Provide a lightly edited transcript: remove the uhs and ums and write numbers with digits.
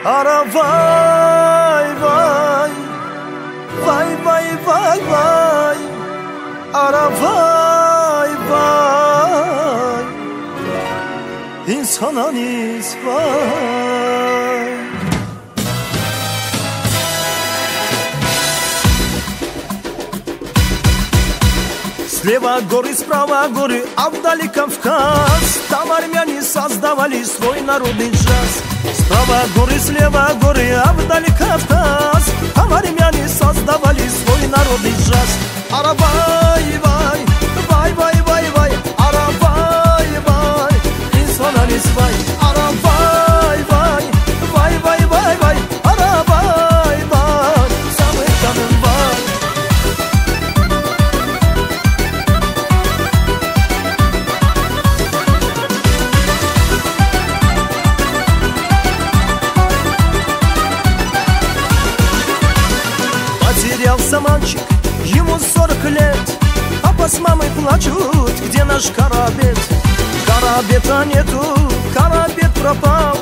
Ара вай, вай, вай, вай, вай, вай, ара вай, вай, инсананиз вай. Слева горы, справа горы, а вдали Кавказ. Там армяне создавали свой народный джаз. Справа горы, слева горы, а вдали Кавказ. Там армяне создавали свой народный джаз. Ара вай, вай, вай, вай, вай, вай, ара вай, вай, инсананиз вай. Ара вай, вай, вай, вай, вай, вай, ара вай, вай, самый каным вай. Потерялся мальчик, ему 40 лет. Папа с мамой плачут, где наш карабет? Карабета нету, карабет пропал.